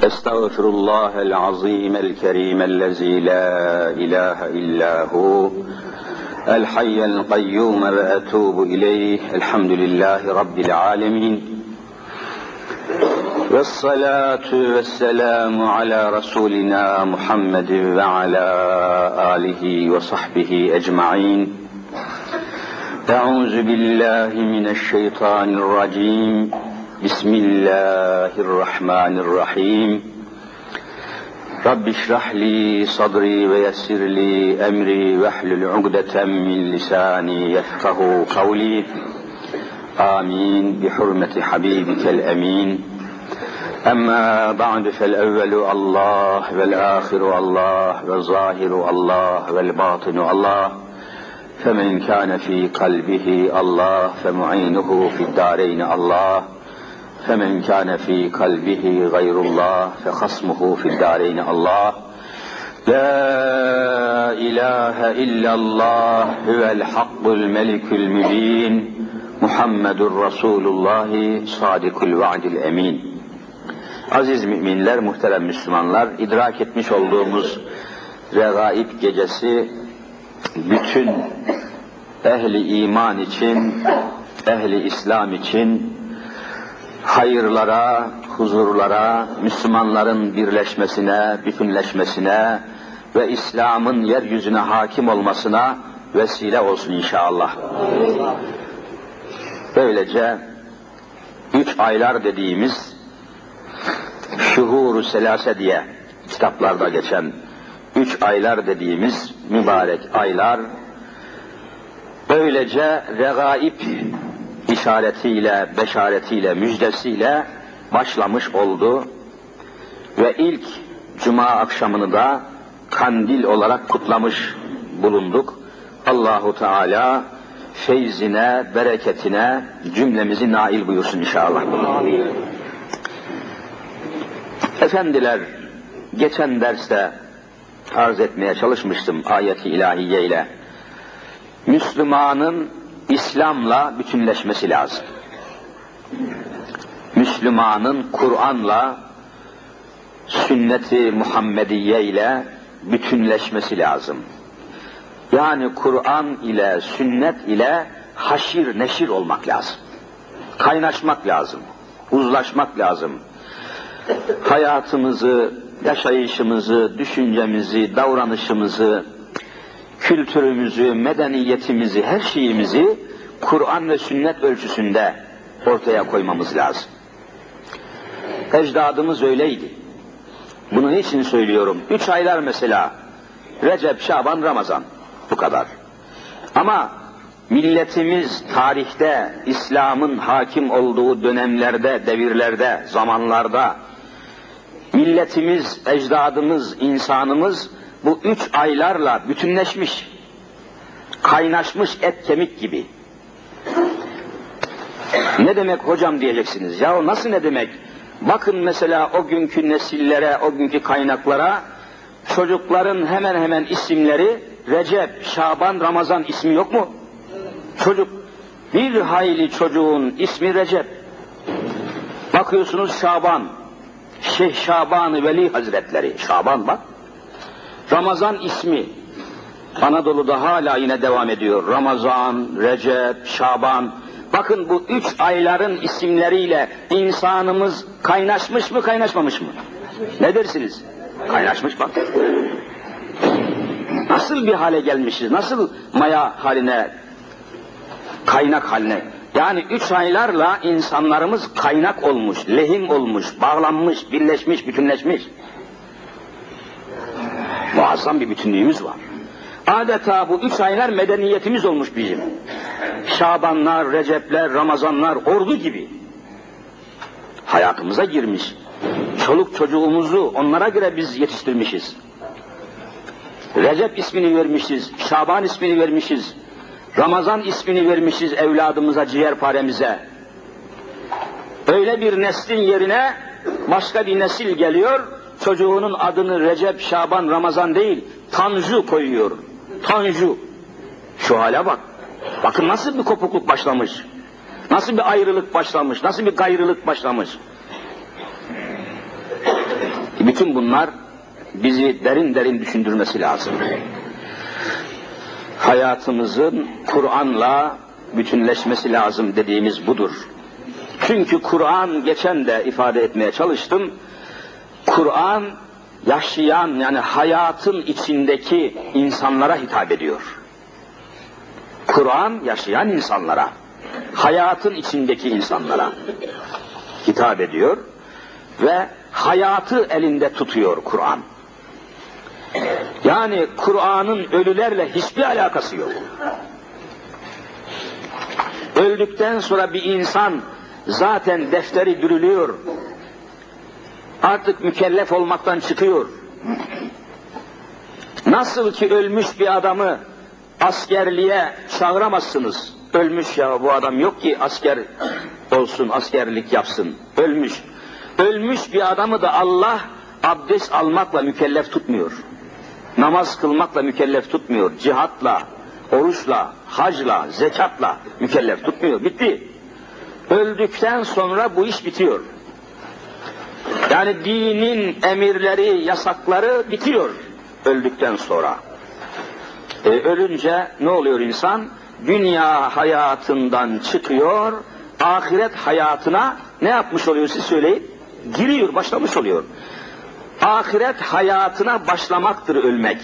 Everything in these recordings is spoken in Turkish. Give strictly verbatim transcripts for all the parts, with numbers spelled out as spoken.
أستغفر الله العظيم الكريم الذي لا إله إلا هو الحي القيوم وأتوب إليه. الحمد لله رب العالمين والصلاة والسلام على رسولنا محمد وعلى آله وصحبه أجمعين. أعوذ بالله من الشيطان الرجيم. بسم الله الرحمن الرحيم. رب اشرح لي صدري ويسر لي أمري واحلل عقدة من لساني يفقهوا قولي. آمين بحرمة حبيبك الأمين. أما بعد فالأول الله والآخر الله والظاهر الله والباطن الله، فمن كان في قلبه الله فمعينه في الدارين الله، فمن كان في قلبه غير الله فخصمه في الدارين الله. لا إله إلا الله هو الحق الملك المبين محمد رسول الله صادق الوعد الأمين. Aziz müminler, muhterem Müslümanlar, idrak etmiş olduğumuz Regaib gecesi bütün ehli iman için, ehli İslam için hayırlara, huzurlara, Müslümanların birleşmesine, bütünleşmesine ve İslam'ın yeryüzüne hakim olmasına vesile olsun inşallah. Böylece üç aylar dediğimiz şuhur-u selase diye kitaplarda geçen üç aylar dediğimiz mübarek aylar böylece regaib işaretiyle, beşaretiyle, müjdesiyle başlamış oldu ve ilk cuma akşamını da kandil olarak kutlamış bulunduk. Allahu Teala feyzine, bereketine cümlemizi nail buyursun inşallah. Efendiler, geçen derste arz etmeye çalışmıştım ayet-i ilahiye ile. Müslümanın İslam'la bütünleşmesi lazım. Müslümanın Kur'an'la, sünnet-i Muhammediye ile bütünleşmesi lazım. Yani Kur'an ile, sünnet ile haşir neşir olmak lazım. Kaynaşmak lazım, uzlaşmak lazım. Hayatımızı, yaşayışımızı, düşüncemizi, davranışımızı, kültürümüzü, medeniyetimizi, her şeyimizi Kur'an ve sünnet ölçüsünde ortaya koymamız lazım. Ecdadımız öyleydi. Bunu niçin söylüyorum? Üç aylar mesela, Recep, Şaban, Ramazan, bu kadar. Ama milletimiz tarihte, İslam'ın hakim olduğu dönemlerde, devirlerde, zamanlarda, milletimiz, ecdadımız, insanımız bu üç aylarla bütünleşmiş, kaynaşmış et kemik gibi. Ne demek hocam diyeceksiniz. Ya nasıl ne demek? Bakın mesela o günkü nesillere, o günkü kaynaklara, çocukların hemen hemen isimleri Recep, Şaban, Ramazan ismi yok mu? Çocuk, bir hayli çocuğun ismi Recep. Bakıyorsunuz Şaban, Şeyh Şaban-ı Veli Hazretleri, Şaban bak. Ramazan ismi, Anadolu'da hala yine devam ediyor. Ramazan, Recep, Şaban. Bakın bu üç ayların isimleriyle insanımız kaynaşmış mı, kaynaşmamış mı? Ne dersiniz? Kaynaşmış bak. Nasıl bir hale gelmişiz, nasıl maya haline, kaynak haline. Yani üç aylarla insanlarımız kaynak olmuş, lehim olmuş, bağlanmış, birleşmiş, bütünleşmiş. Muazzam bir bütünlüğümüz var. Adeta bu üç aylar medeniyetimiz olmuş bizim. Şabanlar, Recepler, Ramazanlar ordu gibi. Hayatımıza girmiş. Çoluk çocuğumuzu onlara göre biz yetiştirmişiz. Recep ismini vermişiz, Şaban ismini vermişiz, Ramazan ismini vermişiz evladımıza, ciğerparemize. Öyle bir neslin yerine başka bir nesil geliyor, çocuğunun adını Recep, Şaban, Ramazan değil, Tanju koyuyor. Tanju. Şu hale bak. Bakın nasıl bir kopukluk başlamış. Nasıl bir ayrılık başlamış, nasıl bir gayrılık başlamış. Bütün bunlar bizi derin derin düşündürmesi lazım. Hayatımızın Kur'an'la bütünleşmesi lazım dediğimiz budur. Çünkü Kur'an, geçen de ifade etmeye çalıştım, Kur'an yaşayan, yani hayatın içindeki insanlara hitap ediyor. Kur'an yaşayan insanlara, hayatın içindeki insanlara hitap ediyor ve hayatı elinde tutuyor Kur'an. Yani Kur'an'ın ölülerle hiçbir alakası yok. Öldükten sonra bir insan zaten defteri dürülüyor, artık mükellef olmaktan çıkıyor. Nasıl ki ölmüş bir adamı askerliğe çağıramazsınız. Ölmüş ya, bu adam yok ki asker olsun, askerlik yapsın. Ölmüş. Ölmüş bir adamı da Allah abdest almakla mükellef tutmuyor. Namaz kılmakla mükellef tutmuyor. Cihatla, oruçla, hacla, zekatla mükellef tutmuyor. Bitti. Öldükten sonra bu iş bitiyor. Yani dinin emirleri, yasakları bitiyor öldükten sonra. E, ölünce ne oluyor insan? Dünya hayatından çıkıyor, ahiret hayatına ne yapmış oluyor siz söyleyin? Giriyor, başlamış oluyor. Ahiret hayatına başlamaktır ölmek.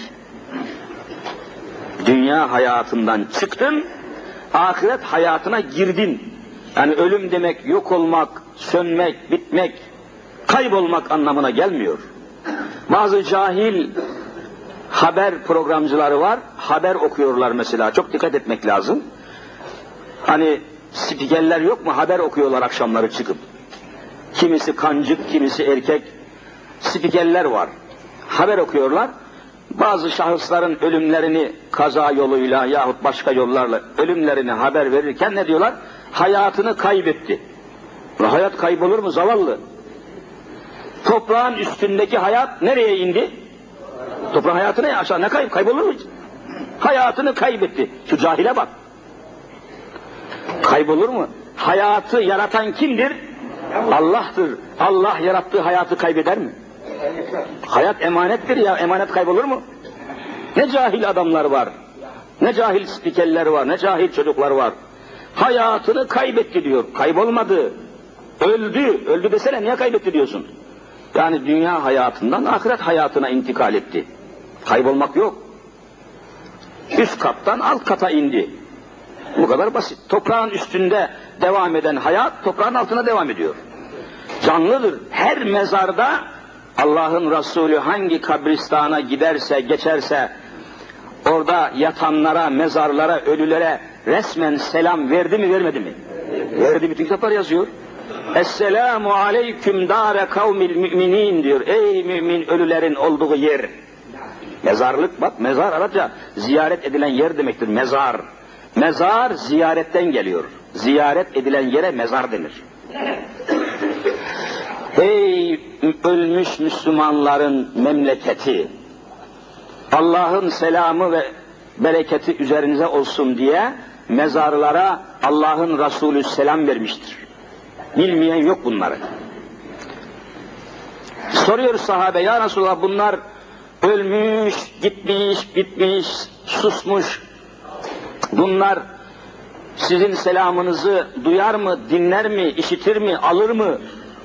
Dünya hayatından çıktın, ahiret hayatına girdin. Yani ölüm demek yok olmak, sönmek, bitmek, kaybolmak anlamına gelmiyor. Bazı cahil haber programcıları var, haber okuyorlar mesela, çok dikkat etmek lazım. Hani spikerler yok mu, haber okuyorlar akşamları çıkıp. Kimisi kancık, kimisi erkek, spikerler var. Haber okuyorlar. Bazı şahısların ölümlerini kaza yoluyla yahut başka yollarla ölümlerini haber verirken ne diyorlar? Hayatını kaybetti. Hayat kaybolur mu zavallı? Toprağın üstündeki hayat nereye indi? Toprağın hayatı ne? Aşağı ne kayıp? Kaybolur mu? Hayatını kaybetti. Şu cahile bak. Kaybolur mu? Hayatı yaratan kimdir? Allah'tır. Allah yarattığı hayatı kaybeder mi? Hayat emanettir ya, emanet kaybolur mu? Ne cahil adamlar var, ne cahil spikerler var, ne cahil çocuklar var. Hayatını kaybetti diyor, kaybolmadı. Öldü, öldü desene, niye kaybetti diyorsun? Yani dünya hayatından ahiret hayatına intikal etti. Kaybolmak yok. Üst kattan alt kata indi. Bu kadar basit. Toprağın üstünde devam eden hayat, toprağın altına devam ediyor. Canlıdır. Her mezarda Allah'ın Resulü hangi kabristana giderse, geçerse, orada yatanlara, mezarlara, ölülere resmen selam verdi mi, vermedi mi? Verdi, bütün kitaplar yazıyor. Esselamu aleyküm dâre kavmil müminin diyor. Ey mümin ölülerin olduğu yer. Mezarlık, bak mezar Arapça ziyaret edilen yer demektir, mezar. Mezar ziyaretten geliyor. Ziyaret edilen yere mezar denir. Ey ölmüş Müslümanların memleketi, Allah'ın selamı ve bereketi üzerinize olsun diye mezarlara Allah'ın Resulü selam vermiştir. Bilmeyen yok bunları. Soruyor sahabe, ya Resulallah bunlar ölmüş, gitmiş, bitmiş, susmuş. Bunlar sizin selamınızı duyar mı, dinler mi, işitir mi, alır mı?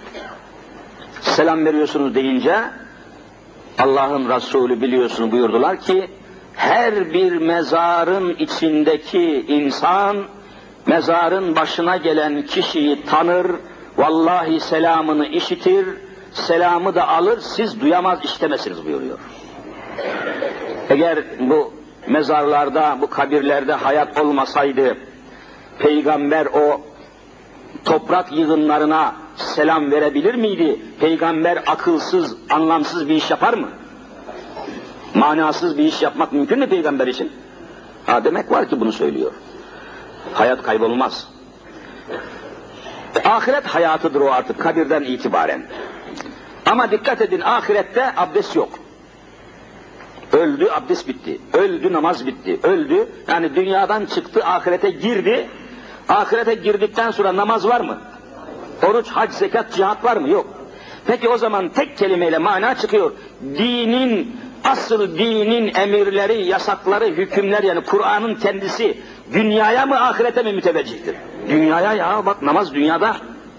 Selam veriyorsunuz deyince Allah'ın Resulü biliyorsunuz buyurdular ki her bir mezarın içindeki insan mezarın başına gelen kişiyi tanır, vallahi selamını işitir, selamı da alır, siz duyamaz iştemezsiniz buyuruyor. Eğer bu mezarlarda, bu kabirlerde hayat olmasaydı, peygamber o toprak yığınlarına selam verebilir miydi? Peygamber akılsız, anlamsız bir iş yapar mı? Manasız bir iş yapmak mümkün mü peygamber için? Ha, demek var ki bunu söylüyor. Hayat kaybolmaz. Ahiret hayatıdır o artık kabirden itibaren. Ama dikkat edin, ahirette abdest yok. Öldü, abdest bitti. Öldü, namaz bitti. Öldü, yani dünyadan çıktı, ahirete girdi. Ahirete girdikten sonra namaz var mı? Oruç, hac, zekat, cihat var mı? Yok. Peki o zaman tek kelimeyle mana çıkıyor. Dinin, asıl dinin emirleri, yasakları, hükümler, yani Kur'an'ın kendisi dünyaya mı ahirete mi müteveccihtir? Dünyaya ya, bak namaz dünyada.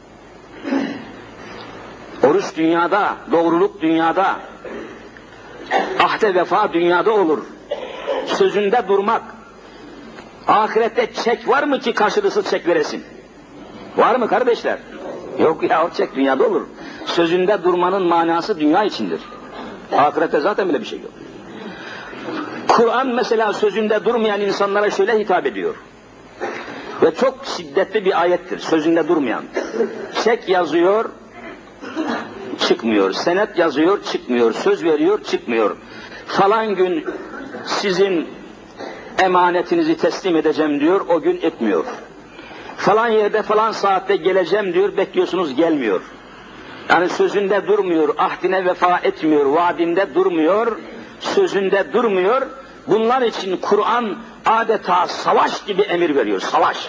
Oruç dünyada, doğruluk dünyada. Ahde vefa dünyada olur. Sözünde durmak. Ahirette çek var mı ki karşılıksız çek veresin? Var mı kardeşler? Yok ya, o çek dünyada olur. Sözünde durmanın manası dünya içindir. Ahirette zaten bile bir şey yok. Kur'an mesela sözünde durmayan insanlara şöyle hitap ediyor. Ve çok şiddetli bir ayettir, sözünde durmayan. Çek yazıyor, çıkmıyor. Senet yazıyor, çıkmıyor. Söz veriyor, çıkmıyor. Falan gün sizin emanetinizi teslim edeceğim diyor, o gün etmiyor. Falan yerde falan saatte geleceğim diyor, bekliyorsunuz gelmiyor. Yani sözünde durmuyor, ahdine vefa etmiyor, vaadinde durmuyor, sözünde durmuyor. Bunlar için Kur'an adeta savaş gibi emir veriyor, savaş.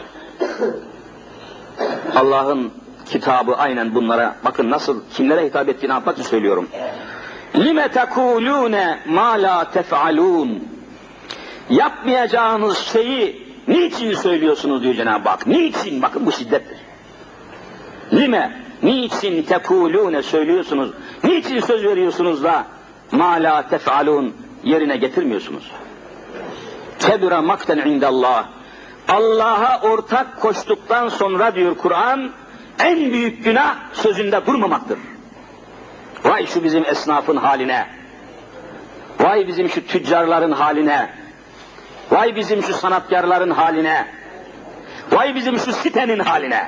Allah'ın kitabı aynen bunlara, bakın nasıl, kimlere hitap ettiğini anlatmak için söylüyorum. لِمَ تَكُولُونَ مَا لَا تَفْعَلُونَ Yapmayacağınız şeyi niçin söylüyorsunuz diyor Cenab-ı Hak. Niçin? Bakın bu şiddettir. Lime, niçin tekulune söylüyorsunuz? Niçin söz veriyorsunuz da ma la tef'alun yerine getirmiyorsunuz? Kebira makten indallah. Allah'a ortak koştuktan sonra diyor Kur'an, en büyük günah sözünde durmamaktır. Vay şu bizim esnafın haline. Vay bizim şu tüccarların haline. Vay bizim şu sanatkarların haline. Vay bizim şu sitenin haline.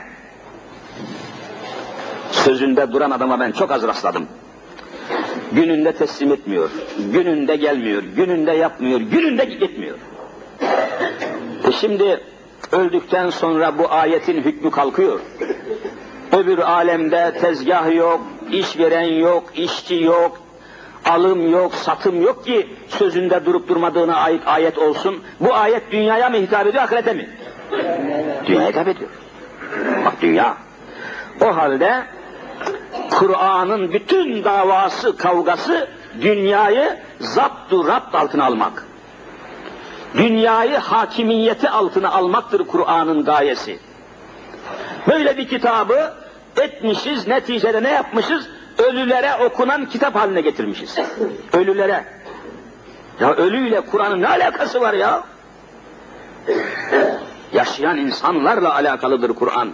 Sözünde duran adama ben çok az rastladım. Gününde teslim etmiyor, gününde gelmiyor, gününde yapmıyor, gününde gitmiyor. E şimdi öldükten sonra bu ayetin hükmü kalkıyor. Öbür alemde tezgah yok, işveren yok, işçi yok, alım yok, satım yok ki sözünde durup durmadığına ait ayet olsun. Bu ayet dünyaya mı hitap ediyor, ahirete mi? Dünyaya hitap ediyor. Bak dünya. O halde Kur'an'ın bütün davası, kavgası dünyayı zapt-ı rapt altına almak. Dünyayı hakimiyeti altına almaktır Kur'an'ın gayesi. Böyle bir kitabı etmişiz, neticede ne yapmışız? Ölülere okunan kitap haline getirmişiz. Ölülere. Ya ölüyle Kur'an'ın ne alakası var ya? Yaşayan insanlarla alakalıdır Kur'an.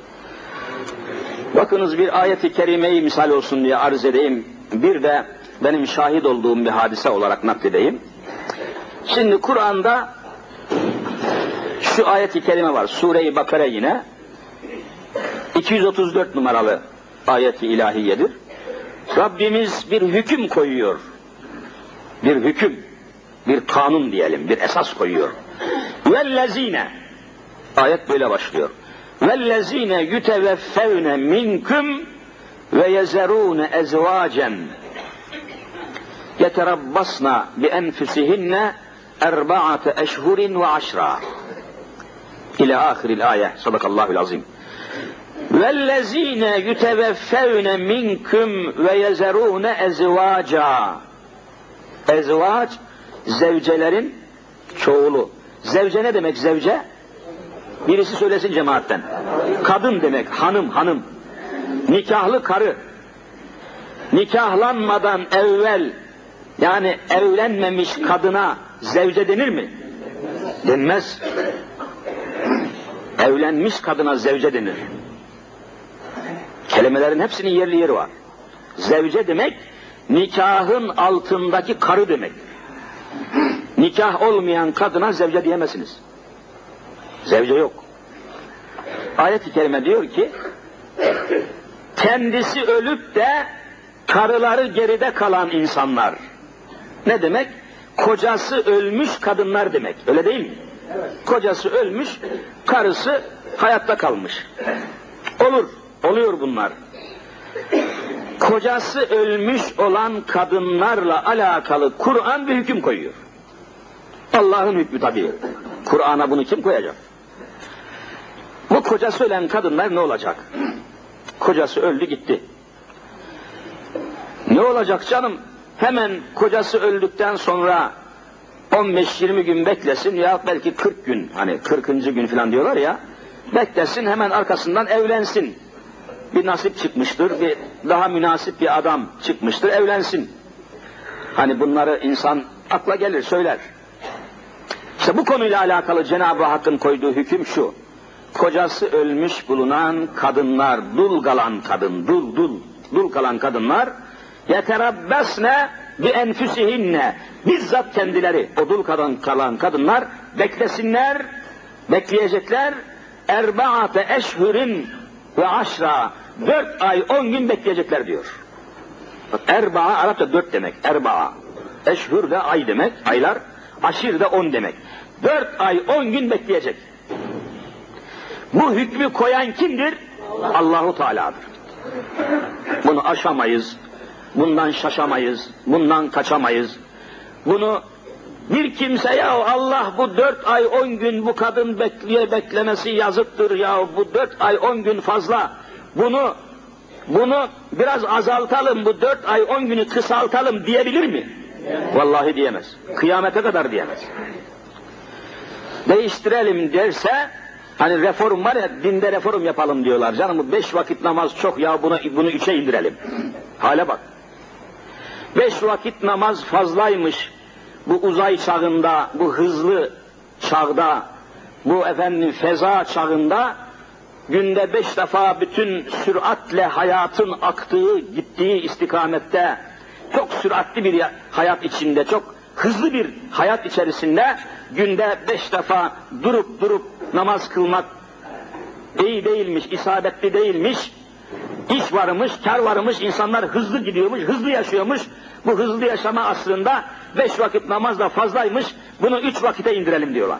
Bakınız bir ayet-i kerimeyi misal olsun diye arz edeyim. Bir de benim şahit olduğum bir hadise olarak nakledeyim. Şimdi Kur'an'da şu ayet-i kerime var. Sure-i Bakara yine. iki yüz otuz dört numaralı ayet-i ilahiyedir. Rabbimiz bir hüküm koyuyor. Bir hüküm, bir kanun diyelim, bir esas koyuyor. Vellezine, ayet böyle başlıyor. Vellezine yuteveffevne minkum ve yezerune ezvacen yeterabbasna bi enfusihinne erba'ate eşhurin ve aşra. İlâ ahiril ayet. Sadakallahul azim. وَالَّذ۪ينَ يُتَوَفَّوْنَ مِنْكُمْ وَيَزَرُونَ اَزْوَاجًا Ezvac, zevcelerin çoğulu. Zevce ne demek zevce? Birisi söylesin cemaatten. Kadın demek, hanım, hanım. Nikahlı karı. Nikahlanmadan evvel, yani evlenmemiş kadına zevce denir mi? Denmez. Evlenmiş kadına zevce denir. Kelimelerin hepsinin yerli yeri var. Zevce demek, nikahın altındaki karı demek. Nikah olmayan kadına zevce diyemezsiniz. Zevce yok. Ayet-i kerime diyor ki, kendisi ölüp de karıları geride kalan insanlar. Ne demek? Kocası ölmüş kadınlar demek. Öyle değil mi? Evet. Kocası ölmüş, karısı hayatta kalmış. Olur. Oluyor bunlar. Kocası ölmüş olan kadınlarla alakalı Kur'an bir hüküm koyuyor. Allah'ın hükmü tabii. Kur'an'a bunu kim koyacak? Bu kocası ölen kadınlar ne olacak? Kocası öldü gitti. Ne olacak canım? Hemen kocası öldükten sonra on beş yirmi gün beklesin ya belki kırk gün, hani kırkıncı gün falan diyorlar ya, beklesin, hemen arkasından evlensin. Bir nasip çıkmıştır, bir daha münasip bir adam çıkmıştır, evlensin. Hani bunları insan akla gelir, söyler. İşte bu konuyla alakalı Cenab-ı Hakk'ın koyduğu hüküm şu: kocası ölmüş bulunan kadınlar, dul kalan kadın, dul dul, dul kalan kadınlar, yeterabbesne bi enfüsihinne, bizzat kendileri, o dul kalan, kalan kadınlar beklesinler, bekleyecekler, erbaate eşhurin ve aşra, dört ay on gün bekleyecekler diyor. Bak, erbaa Arapça dört demek, erbaa. Eşhur de ay demek, aylar, aşir de on demek. Dört ay on gün bekleyecek. Bu hükmü koyan kimdir? Allahu Teala'dır. Bunu aşamayız, bundan şaşamayız, bundan kaçamayız. Bunu bir kimse, ya Allah bu dört ay on gün bu kadın bekleye beklemesi yazıktır ya, bu dört ay on gün fazla, bunu bunu biraz azaltalım, bu dört ay on günü kısaltalım diyebilir mi? Vallahi diyemez. Kıyamete kadar diyemez. Değiştirelim derse, hani reform var ya, dinde reform yapalım diyorlar. Canım bu beş vakit namaz çok ya, bunu, bunu üçe indirelim. Hale bak. Beş vakit namaz fazlaymış. Bu uzay çağında, bu hızlı çağda, bu efendim feza çağında, günde beş defa bütün süratle hayatın aktığı, gittiği istikamette, çok süratli bir hayat içinde, çok hızlı bir hayat içerisinde, günde beş defa durup durup namaz kılmak iyi değilmiş, isabetli değilmiş, iş varmış, kar varmış, insanlar hızlı gidiyormuş, hızlı yaşıyormuş. Bu hızlı yaşama asrında beş vakit namaz da fazlaymış, bunu üç vakite indirelim diyorlar.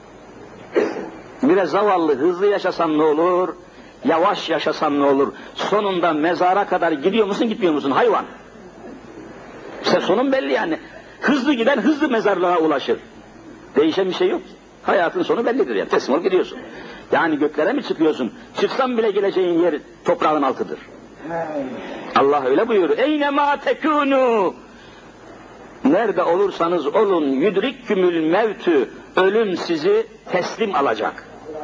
Biraz zavallı, hızlı yaşasan ne olur, yavaş yaşasan ne olur? Sonunda mezara kadar gidiyor musun, gitmiyor musun hayvan? İşte sonun belli yani. Hızlı giden hızlı mezarlığa ulaşır. Değişen bir şey yok. Hayatın sonu bellidir yani. Teslim ol gidiyorsun. Yani göklere mi çıkıyorsun? Çıksan bile geleceğin yer toprağın altıdır. Allah öyle buyuruyor. Eyne ma tekûnû. Nerede olursanız olun, yudrikkümül mevtü, ölüm sizi teslim alacak.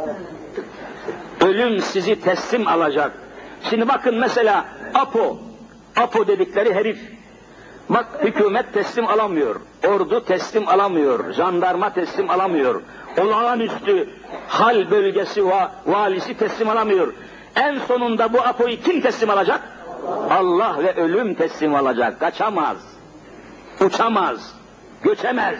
Ölüm sizi teslim alacak. Şimdi bakın mesela Apo, Apo dedikleri herif, bak hükümet teslim alamıyor, ordu teslim alamıyor, jandarma teslim alamıyor, olağanüstü hal bölgesi va valisi teslim alamıyor. En sonunda bu Apo'yu kim teslim alacak? Allah ve ölüm teslim alacak. Kaçamaz, uçamaz, göçemez.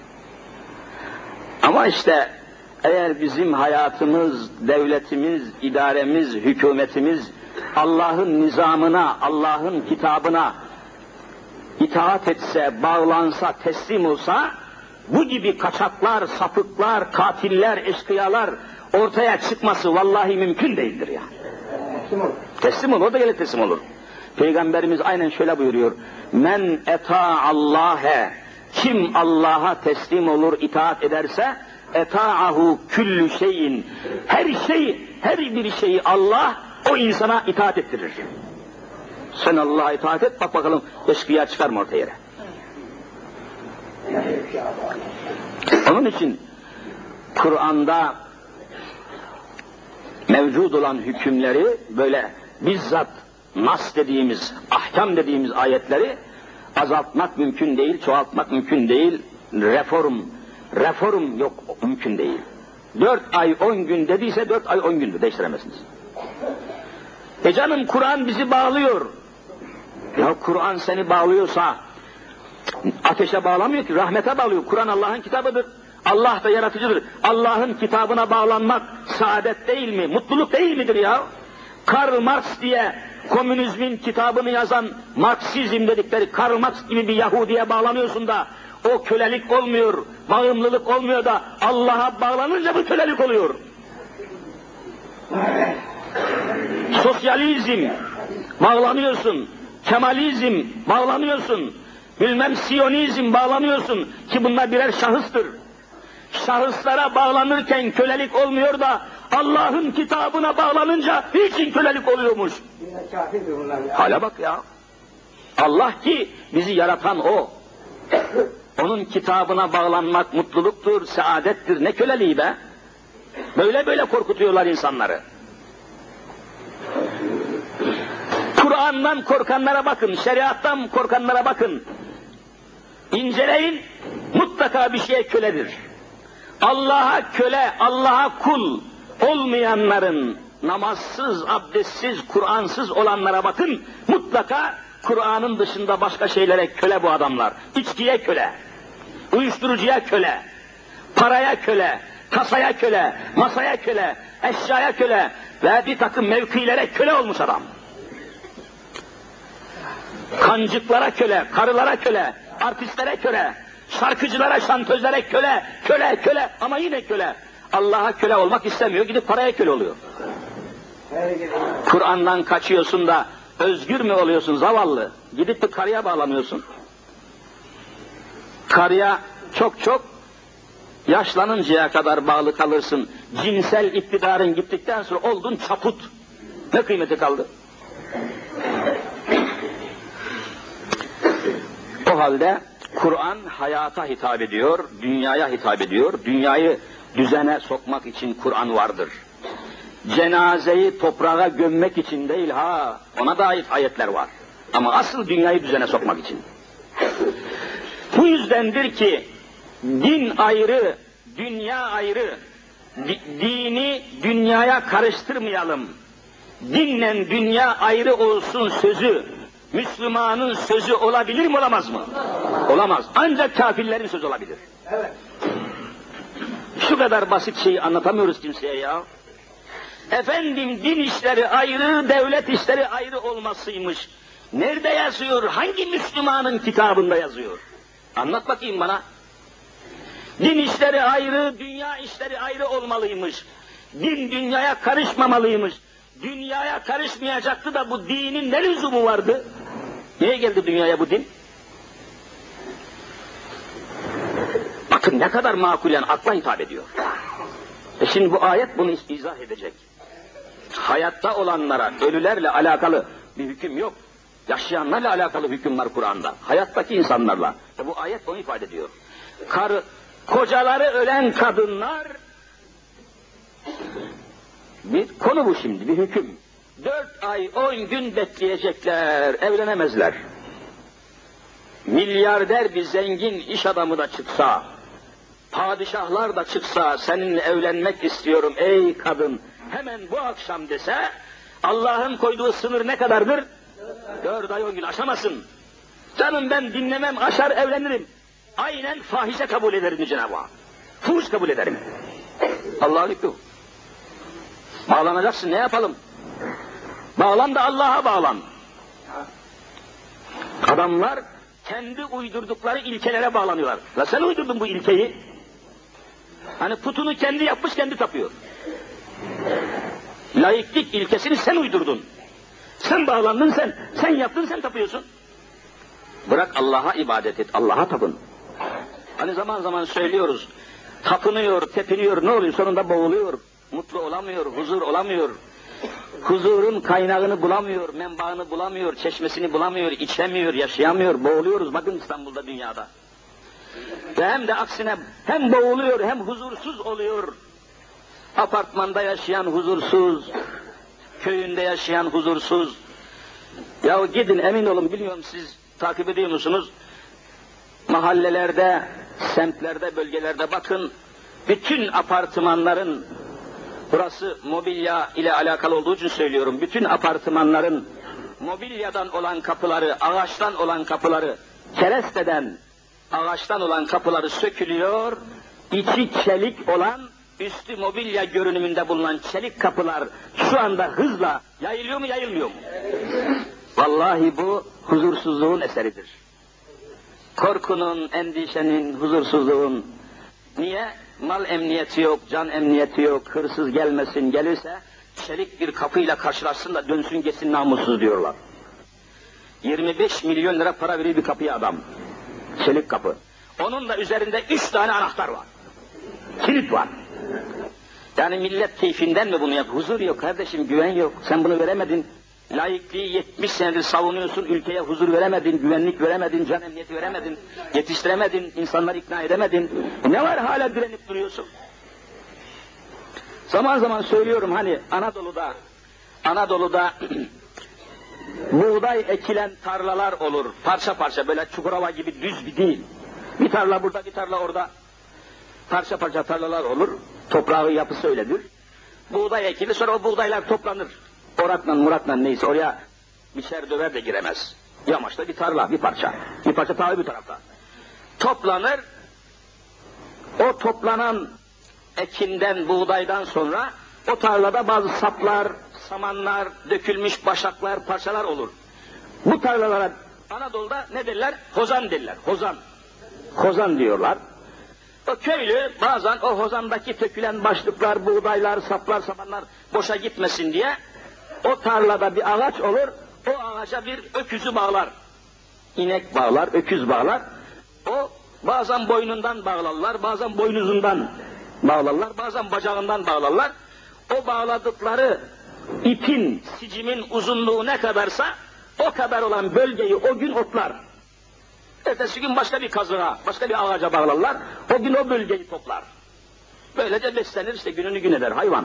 Ama işte eğer bizim hayatımız, devletimiz, idaremiz, hükümetimiz Allah'ın nizamına, Allah'ın kitabına itaat etse, bağlansa, teslim olsa, bu gibi kaçaklar, sapıklar, katiller, eşkıyalar ortaya çıkması vallahi mümkün değildir ya. Teslim ol. Teslim ol, o da gelir teslim olur. Peygamberimiz aynen şöyle buyuruyor. Men eta'allâhe, kim Allah'a teslim olur, itaat ederse, eta'ahu küllü şeyin, her şey, her bir şeyi Allah o insana itaat ettirir. Sen Allah'a itaat et, bak bakalım eşkıya çıkar mı ortaya? Onun için Kur'an'da mevcut olan hükümleri, böyle bizzat nas dediğimiz, ahkam dediğimiz ayetleri azaltmak mümkün değil, çoğaltmak mümkün değil, reform, reform yok, mümkün değil. Dört ay on gün dediyse dört ay on gündür, değiştiremezsiniz. E canım Kur'an bizi bağlıyor. Ya Kur'an seni bağlıyorsa ateşe bağlamıyor ki, rahmete bağlıyor. Kur'an Allah'ın kitabıdır. Allah da yaratıcıdır. Allah'ın kitabına bağlanmak saadet değil mi? Mutluluk değil midir ya? Karl Marx diye komünizmin kitabını yazan Marksizm dedikleri Karl Marx gibi bir Yahudi'ye bağlanıyorsun da o kölelik olmuyor, bağımlılık olmuyor da Allah'a bağlanınca bu kölelik oluyor. Sosyalizm bağlanıyorsun, Kemalizm bağlanıyorsun, bilmem Siyonizm bağlanıyorsun ki bunlar birer şahıstır. Şahıslara bağlanırken kölelik olmuyor da Allah'ın kitabına bağlanınca için kölelik oluyormuş. Hala bak ya. Allah ki bizi yaratan O. Onun kitabına bağlanmak mutluluktur, saadettir. Ne köleliği be? Böyle böyle korkutuyorlar insanları. Kur'an'dan korkanlara bakın, şeriattan korkanlara bakın. İnceleyin, mutlaka bir şeye köledir. Allah'a köle, Allah'a kul olmayanların, namazsız, abdestsiz, Kur'ansız olanlara bakın, mutlaka Kur'an'ın dışında başka şeylere köle bu adamlar. İçkiye köle, uyuşturucuya köle, paraya köle, kasaya köle, masaya köle, eşyaya köle ve bir takım mevkilere köle olmuş adam. Kancıklara köle, karılara köle, artistlere köle, şarkıcılara, şantözlere köle, köle, köle ama yine köle. Allah'a köle olmak istemiyor, gidip paraya köle oluyor. Kur'an'dan kaçıyorsun da özgür mü oluyorsun zavallı? Gidip bir karıya bağlanıyorsun. Karıya çok çok yaşlanıncaya kadar bağlı kalırsın. Cinsel iktidarın gittikten sonra oldun çaput. Ne kıymeti kaldı? O halde Kur'an hayata hitap ediyor, dünyaya hitap ediyor. Dünyayı düzene sokmak için Kur'an vardır. Cenazeyi toprağa gömmek için değil ha, ona da ait ayetler var. Ama asıl dünyayı düzene sokmak için. Bu yüzdendir ki din ayrı, dünya ayrı. Dini dünyaya karıştırmayalım. Dinle dünya ayrı olsun sözü, Müslümanın sözü olabilir mi, olamaz mı? Olamaz. Ancak kafirlerin sözü olabilir. Evet. Şu kadar basit şeyi anlatamıyoruz kimseye ya. Efendim din işleri ayrı, devlet işleri ayrı olmasıymış. Nerede yazıyor? Hangi Müslümanın kitabında yazıyor? Anlat bakayım bana. Din işleri ayrı, dünya işleri ayrı olmalıymış. Din dünyaya karışmamalıymış. Dünyaya karışmayacaktı da bu dinin ne lüzumu vardı? Niye geldi dünyaya bu din? Bakın ne kadar makulen akla hitap ediyor. E şimdi bu ayet bunu izah edecek. Hayatta olanlara, ölülerle alakalı bir hüküm yok. Yaşayanlarla alakalı hüküm var Kur'an'da. Hayattaki insanlarla. E bu ayet onu ifade ediyor. Karı, kocaları ölen kadınlar, bir konu bu şimdi, bir hüküm. Dört ay, on gün bekleyecekler, evlenemezler. Milyarder bir zengin iş adamı da çıksa, padişahlar da çıksa, seninle evlenmek istiyorum ey kadın, hemen bu akşam dese, Allah'ın koyduğu sınır ne kadardır? Dört ay on gün aşamasın. Canım ben dinlemem, aşar evlenirim. Aynen fahişe kabul ederim Cenab-ı Hak. Fuhuş kabul ederim. Allah'ın hükmü. Bağlanacaksın, ne yapalım? Bağlan da Allah'a bağlan. Adamlar kendi uydurdukları ilkelere bağlanıyorlar. Ya sen uydurdun bu ilkeyi. Hani putunu kendi yapmış, kendi tapıyor. Laiklik ilkesini sen uydurdun. Sen bağlandın sen, sen yaptın sen tapıyorsun. Bırak Allah'a ibadet et, Allah'a tapın. Hani zaman zaman söylüyoruz, tapınıyor, tepiniyor, ne oluyor? Sonunda boğuluyor, mutlu olamıyor, huzur olamıyor. Huzurun kaynağını bulamıyor, menbaını bulamıyor, çeşmesini bulamıyor, içemiyor, yaşayamıyor, boğuluyoruz. Bakın İstanbul'da, dünyada. Ve hem de aksine hem boğuluyor hem huzursuz oluyor. Apartmanda yaşayan huzursuz, köyünde yaşayan huzursuz. Ya gidin, emin olun, biliyorum siz takip ediyor musunuz? Mahallelerde, semtlerde, bölgelerde bakın, bütün apartmanların, burası mobilya ile alakalı olduğu için söylüyorum, bütün apartmanların mobilyadan olan kapıları, ağaçtan olan kapıları, keresteden, ağaçtan olan kapıları sökülüyor, içi çelik olan, üstü mobilya görünümünde bulunan çelik kapılar şu anda hızla yayılıyor mu, yayılmıyor mu? Vallahi bu huzursuzluğun eseridir. Korkunun, endişenin, huzursuzluğun. Niye? Mal emniyeti yok, can emniyeti yok, hırsız gelmesin, gelirse çelik bir kapıyla karşılaşsın da dönsün geçsin namussuz diyorlar. yirmi beş milyon lira para veriyor bir kapıya adam. Çelik kapı. Onun da üzerinde üç tane anahtar var. Kilit var. Yani millet keyfinden mi bunu yap? Huzur yok kardeşim, güven yok. Sen bunu veremedin. Laikliği yetmiş senedir savunuyorsun, ülkeye huzur veremedin, güvenlik veremedin, can emniyeti veremedin, yetiştiremedin, insanları ikna edemedin. E ne var hala direnip duruyorsun? Zaman zaman söylüyorum hani Anadolu'da, Anadolu'da buğday ekilen tarlalar olur, parça parça böyle Çukurova gibi düz bir değil. Bir tarla burada, bir tarla orada, parça parça tarlalar olur, toprağı yapısı öyledir. Buğday ekilir, sonra o buğdaylar toplanır. Orakla muratla neyse oraya biçer döver de giremez. Yamaçta bir tarla, bir parça. Bir parça tarla bir tarafta. Toplanır, o toplanan ekinden, buğdaydan sonra o tarlada bazı saplar, samanlar, dökülmüş başaklar, parçalar olur. Bu tarlalara Anadolu'da ne derler? Hozan derler, hozan. Hozan diyorlar. O köylü bazen o hozandaki dökülen başlıklar, buğdaylar, saplar, samanlar boşa gitmesin diye o tarlada bir ağaç olur, o ağaca bir öküzü bağlar. İnek bağlar, öküz bağlar. O bazen boynundan bağlarlar, bazen boynuzundan bağlarlar, bazen bacağından bağlarlar. O bağladıkları ipin, sicimin uzunluğu ne kadarsa o kadar olan bölgeyi o gün otlar. Ertesi gün başka bir kazığa, başka bir ağaca bağlarlar, o gün o bölgeyi toplar. Böylece beslenir, işte gününü gün eder hayvan.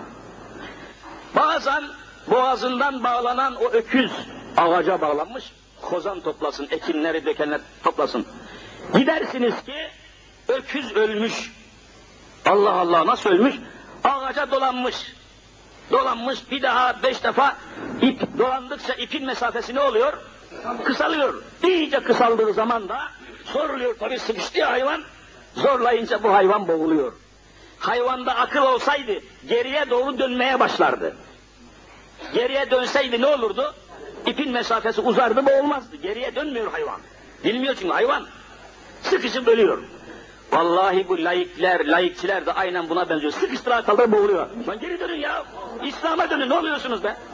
Bazen boğazından bağlanan o öküz ağaca bağlanmış, kozan toplasın, ekinleri dökenler toplasın. Gidersiniz ki öküz ölmüş. Allah Allah, nasıl ölmüş? Ağaca dolanmış. Dolanmış, bir daha beş defa ip dolandıkça ipin mesafesi ne oluyor? Kısalıyor. İyice kısaldığı zaman da soruluyor, tabii sıkıştı ya hayvan. Zorlayınca bu hayvan boğuluyor. Hayvanda akıl olsaydı geriye doğru dönmeye başlardı. Geriye dönseydi ne olurdu? İpin mesafesi uzardı, boğulmazdı. Geriye dönmüyor hayvan. Bilmiyor çünkü hayvan. Sıkışıp ölüyor. Vallahi bu laikler, laikçiler de aynen buna benziyor. Sıkıştırarak kaldır boğuluyor. Lan geri dönün ya. İslam'a dönün, ne oluyorsunuz be?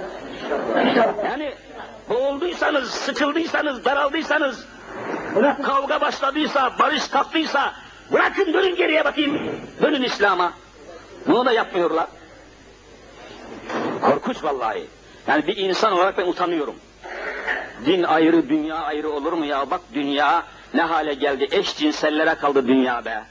Yani boğulduysanız, sıkıldıysanız, daraldıysanız, kavga başladıysa, barış kalktıysa, bırakın dönün geriye bakayım. Dönün İslam'a. Bunu da yapmıyorlar. Korkunç vallahi. Yani bir insan olarak ben utanıyorum. Din ayrı, dünya ayrı olur mu ya? Bak dünya ne hale geldi, eşcinsellere kaldı dünya be.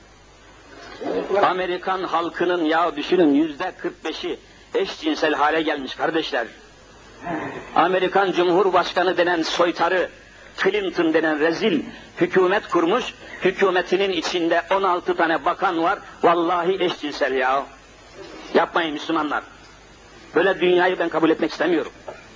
Amerikan halkının ya düşünün yüzde kırk beşi eşcinsel hale gelmiş kardeşler. Amerikan Cumhurbaşkanı denen soytarı, Clinton denen rezil hükümet kurmuş, hükümetinin içinde on altı tane bakan var, vallahi eşcinsel ya. Yapmayın Müslümanlar. Böyle dünyayı ben kabul etmek istemiyorum.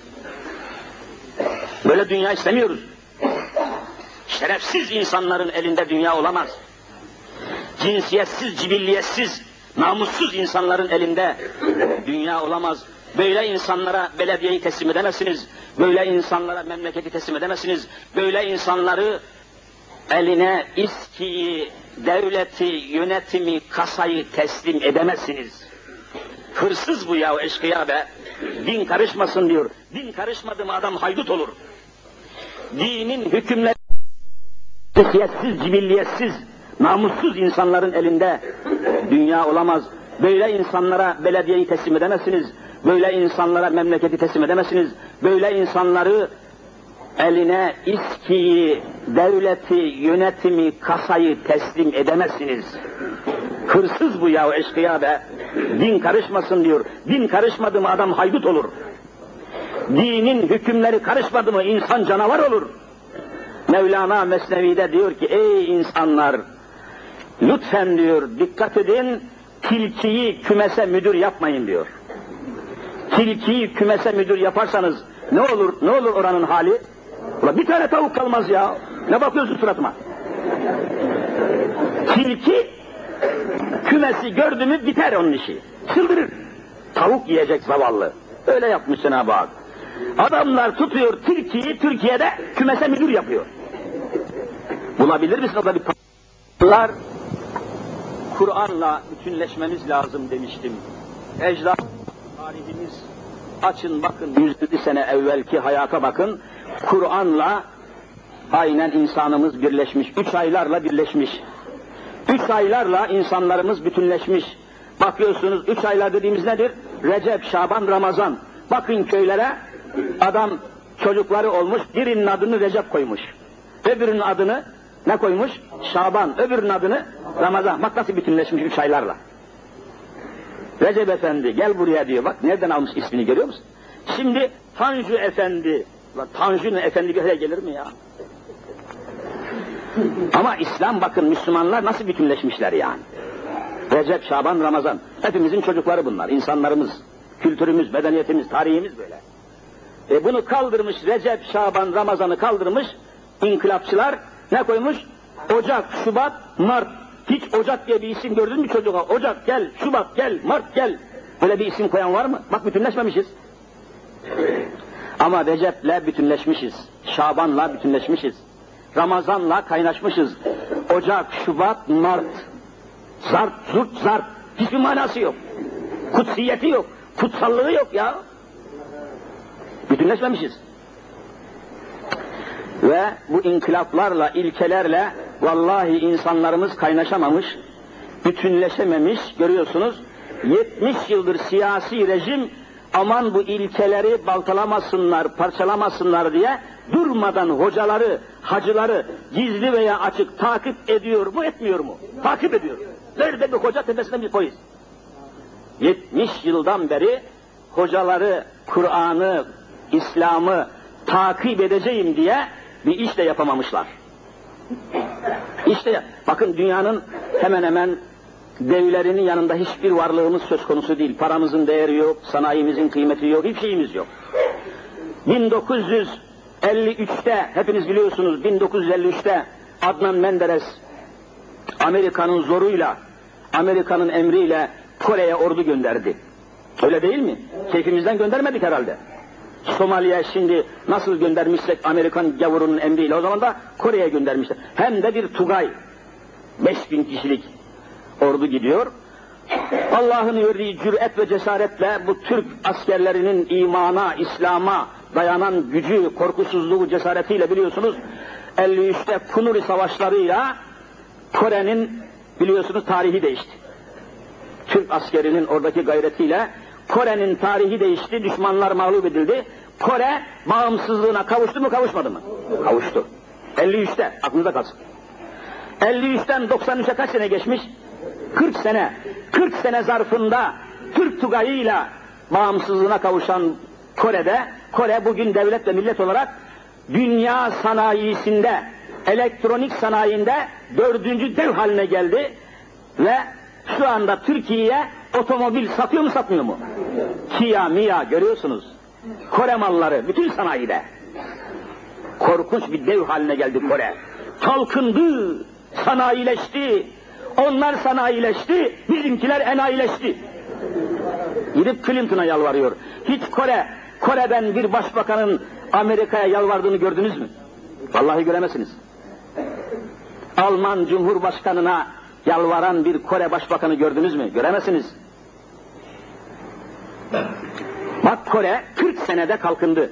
Böyle dünya istemiyoruz. Şerefsiz insanların elinde dünya olamaz. Cinsiyetsiz, cibilliyetsiz, namussuz insanların elinde dünya olamaz. Böyle insanlara belediyeyi teslim edemezsiniz. Böyle insanlara memleketi teslim edemezsiniz. Böyle insanları eline iskiyi, devleti, yönetimi, kasayı teslim edemezsiniz. Hırsız bu ya, eşkıya be. Din karışmasın diyor. Din karışmadı mı adam haydut olur. Dinin hükümleri cinsiyetsiz, cibilliyetsiz, namussuz insanların elinde dünya olamaz. Böyle insanlara belediyeyi teslim edemezsiniz. Böyle insanlara memleketi teslim edemezsiniz. Böyle insanları eline iskiyi, devleti, yönetimi, kasayı teslim edemezsiniz. Hırsız bu ya, eşkıya be. Din karışmasın diyor. Din karışmadı mı adam haydut olur. Dinin hükümleri karışmadı mı insan canavar olur. Mevlana Mesnevi'de diyor ki, ey insanlar, lütfen diyor, dikkat edin, tilkiyi kümese müdür yapmayın diyor. Tilkiyi kümese müdür yaparsanız ne olur, ne olur oranın hali? Ulan bir tane tavuk kalmaz ya. Ne bakıyorsun suratıma? Tilki kümesi gördü mü biter onun işi. Çıldırır. Tavuk yiyecek zavallı. Öyle yapmış Cenab-ı Hak. Adamlar tutuyor tilkiyi, Türkiye'de kümese müdür yapıyor. Bulabilir misin o da bir tavuklar? Kur'an'la bütünleşmemiz lazım demiştim. Ecdat tarihimiz, açın bakın yüz yedi sene evvelki hayata bakın. Kur'an'la aynen insanımız birleşmiş. Üç aylarla birleşmiş. Üç aylarla insanlarımız bütünleşmiş. Bakıyorsunuz üç aylar dediğimiz nedir? Recep, Şaban, Ramazan. Bakın köylere, Adam çocukları olmuş, birinin adını Recep koymuş. Öbürünün adını ne koymuş? Şaban. Öbürünün adını Ramazan. Bak nasıl bütünleşmiş üç aylarla. Recep Efendi gel buraya diyor. Bak nereden almış ismini görüyor musun? Şimdi Tanju Efendi. Tanju Efendi bir araya gelir mi ya? Ama İslam bakın Müslümanlar nasıl bütünleşmişler yani. Recep, Şaban, Ramazan. Hepimizin çocukları bunlar. İnsanlarımız, kültürümüz, medeniyetimiz, tarihimiz böyle. E bunu kaldırmış Recep, Şaban, Ramazan'ı kaldırmış. İnkılapçılar ne koymuş? Ocak, Şubat, Mart. Hiç Ocak diye bir isim gördün mü çocuğa? Ocak gel, Şubat gel, Mart gel. Böyle bir isim koyan var mı? Bak bütünleşmemişiz. Ama Recep'le bütünleşmişiz. Şaban'la bütünleşmişiz. Ramazan'la kaynaşmışız. Ocak, Şubat, Mart. Zart, zurt, zart. Hiçbir manası yok. Kutsiyeti yok. Kutsallığı yok ya. Bütünleşmemişiz. Ve bu inkılaplarla, ilkelerle vallahi insanlarımız kaynaşamamış, bütünleşememiş, görüyorsunuz. yetmiş yıldır siyasi rejim aman bu ilkeleri baltalamasınlar, parçalamasınlar diye durmadan hocaları, hacıları gizli veya açık takip ediyor mu, etmiyor mu? Takip ediyor. Nerede bir hoca tepesinde bir polis. yetmiş yıldan beri hocaları, Kur'an'ı, İslam'ı takip edeceğim diye bir iş de yapamamışlar. İşte bakın dünyanın hemen hemen devlerinin yanında hiçbir varlığımız söz konusu değil. Paramızın değeri yok, sanayimizin kıymeti yok, hiçbir şeyimiz yok. bin dokuz yüz elli üçte, hepiniz biliyorsunuz bin dokuz yüz elli üçte Adnan Menderes Amerika'nın zoruyla, Amerika'nın emriyle Kore'ye ordu gönderdi. Öyle değil mi? Keyfimizden göndermedik herhalde. Somali'ye şimdi nasıl göndermişsek Amerikan gavurunun emriyle o zaman da Kore'ye göndermişler. Hem de bir Tugay. beş bin kişilik ordu gidiyor. Allah'ın verdiği cüret ve cesaretle bu Türk askerlerinin imana, İslam'a dayanan gücü, korkusuzluğu, cesaretiyle biliyorsunuz elli üçte Kunuri savaşlarıyla Kore'nin biliyorsunuz tarihi değişti. Türk askerinin oradaki gayretiyle Kore'nin tarihi değişti, düşmanlar mağlup edildi. Kore bağımsızlığına kavuştu mu, kavuşmadı mı? Kavuştu. elli üçte, aklınıza kalsın. elli üçten doksan üçe kaç sene geçmiş? kırk sene. kırk sene zarfında Türk Tugayı'yla bağımsızlığına kavuşan Kore'de, Kore bugün devlet ve millet olarak dünya sanayisinde, elektronik sanayinde dördüncü dev haline geldi ve şu anda Türkiye'ye otomobil satıyor mu, satmıyor mu? Kia, Mia görüyorsunuz. Kore malları bütün sanayide. Korkunç bir dev haline geldi Kore. Kalkındı, sanayileşti. Onlar sanayileşti, bizimkiler enayileşti. Gidip Clinton'a yalvarıyor. Hiç Kore, Kore'den bir başbakanın Amerika'ya yalvardığını gördünüz mü? Vallahi göremezsiniz. Alman Cumhurbaşkanı'na yalvaran bir Kore başbakanı gördünüz mü? Göremezsiniz. Bak Kore kırk senede kalkındı.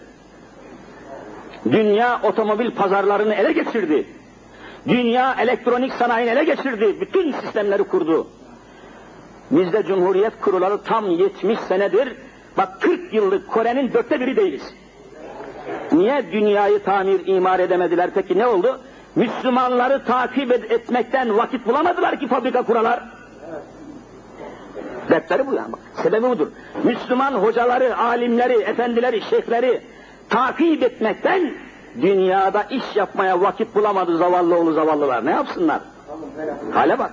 Dünya otomobil pazarlarını ele geçirdi. Dünya elektronik sanayini ele geçirdi. Bütün sistemleri kurdu. Bizde Cumhuriyet kurulalı tam yetmiş senedir. Bak kırk yıllık Kore'nin dörtte biri değiliz. Niye dünyayı tamir, imar edemediler? Peki ne oldu? Müslümanları takip et- etmekten vakit bulamadılar ki fabrika kuralar. Dertleri bu yani. Sebebi budur. Müslüman hocaları, alimleri, efendileri, şeyhleri takip etmekten dünyada iş yapmaya vakit bulamadı zavallı oğlu zavallılar. Ne yapsınlar? Hale bak.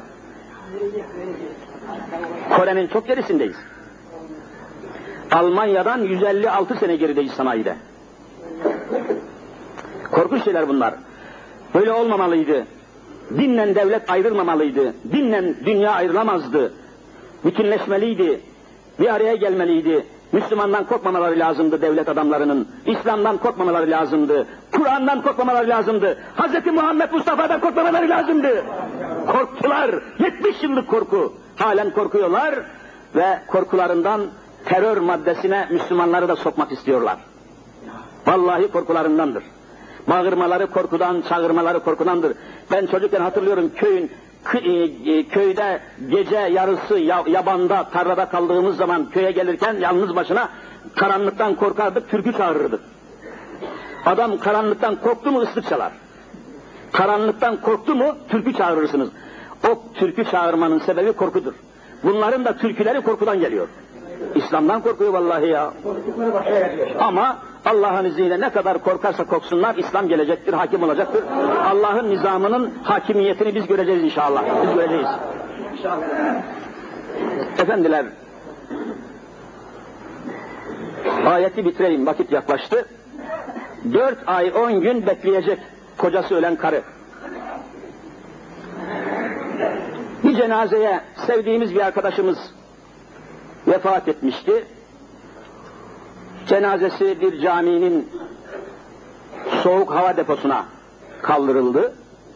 Kore'nin çok gerisindeyiz. Almanya'dan yüz elli altı sene gerideyiz sanayide. Korkunç şeyler bunlar. Böyle olmamalıydı. Dinle devlet ayrılmamalıydı. Dinle dünya ayrılamazdı. Bütünleşmeliydi. Bir araya gelmeliydi. Müslümandan korkmamaları lazımdı devlet adamlarının. İslam'dan korkmamaları lazımdı. Kur'an'dan korkmamaları lazımdı. Hz. Muhammed Mustafa'dan korkmamaları lazımdı. Korktular. yetmiş yıllık korku. Halen korkuyorlar ve korkularından terör maddesine Müslümanları da sokmak istiyorlar. Vallahi korkularındandır. Bağırmaları korkudan, çağırmaları korkudandır. Ben çocukken hatırlıyorum köyün köyde gece yarısı yabanda, tarlada kaldığımız zaman köye gelirken yalnız başına karanlıktan korkardık, türkü çağırırdık. Adam karanlıktan korktu mu ıslık çalar. Karanlıktan korktu mu türkü çağırırsınız. O türkü çağırmanın sebebi korkudur. Bunların da türküleri korkudan geliyor. İslam'dan korkuyor vallahi ya. Ama Allah'ın izniyle ne kadar korkarsa korksunlar İslam gelecektir, hakim olacaktır. Allah'ın nizamının hakimiyetini biz göreceğiz inşallah. Biz göreceğiz. Efendiler, ayeti bitireyim, vakit yaklaştı. Dört ay on gün bekleyecek kocası ölen karı. Bir cenazeye sevdiğimiz bir arkadaşımız vefat etmişti. Cenazesi bir caminin soğuk hava deposuna kaldırıldı.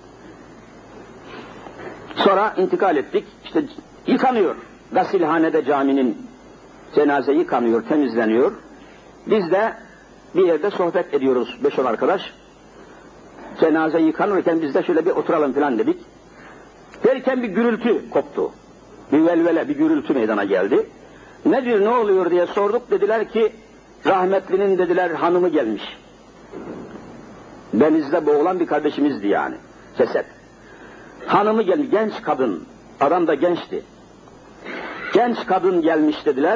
Sonra intikal ettik. İşte yıkanıyor. Gasilhanede caminin cenaze yıkanıyor, temizleniyor. Biz de bir yerde sohbet ediyoruz beş on arkadaş. Cenaze yıkanırken biz de şöyle bir oturalım falan dedik. Derken bir gürültü koptu. Bir velvele, bir gürültü meydana geldi. Nedir, ne oluyor diye sorduk. Dediler ki rahmetlinin dediler hanımı gelmiş. Denizde boğulan bir kardeşimizdi yani. Ceset. Hanımı gelmiş, genç kadın. Adam da gençti. Genç kadın gelmiş dediler.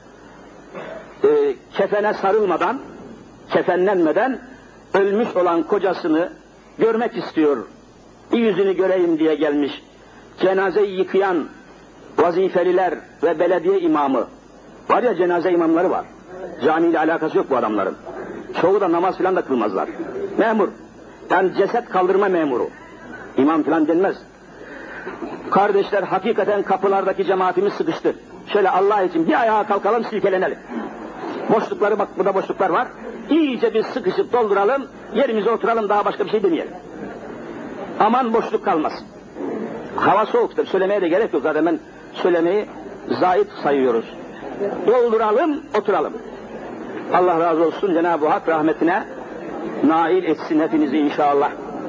E, kefene sarılmadan, kefenlenmeden ölmüş olan kocasını görmek istiyor. Bir yüzünü göreyim diye gelmiş. Cenazeyi yıkayan vazifeliler ve belediye imamı, var ya cenaze imamları var. Camiyle alakası yok bu adamların. Çoğu da namaz filan da kılmazlar. Memur. Yani ceset kaldırma memuru. İmam filan denmez. Kardeşler, hakikaten kapılardaki cemaatimiz sıkıştı. Şöyle Allah için bir ayağa kalkalım, silkelenelim. Boşlukları, bak burada boşluklar var. İyice bir sıkışıp dolduralım, yerimize oturalım, daha başka bir şey demeyelim. Aman boşluk kalmasın. Hava soğuktur, söylemeye de gerek yok. Zaten ben söylemeyi zahit sayıyoruz. Dolduralım, oturalım. Allah razı olsun, Cenab-ı Hak rahmetine nail etsin hepinizi inşallah.